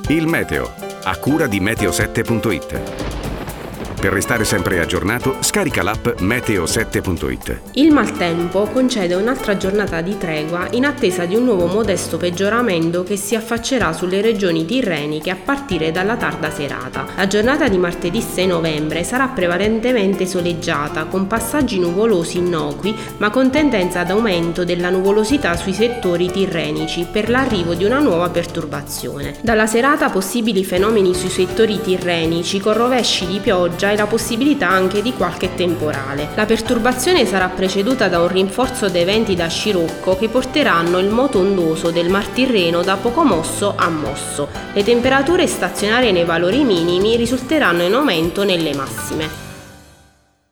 Il meteo, a cura di meteo7.it. Per restare sempre aggiornato, scarica l'app meteo7.it. Il maltempo concede un'altra giornata di tregua in attesa di un nuovo modesto peggioramento che si affaccerà sulle regioni tirreniche a partire dalla tarda serata. La giornata di martedì 6 novembre sarà prevalentemente soleggiata, con passaggi nuvolosi innocui, ma con tendenza ad aumento della nuvolosità sui settori tirrenici per l'arrivo di una nuova perturbazione. Dalla serata possibili fenomeni sui settori tirrenici con rovesci di pioggia e la possibilità anche di qualche temporale. La perturbazione sarà preceduta da un rinforzo dei venti da scirocco che porteranno il moto ondoso del Mar Tirreno da poco mosso a mosso. Le temperature stazionarie nei valori minimi risulteranno in aumento nelle massime.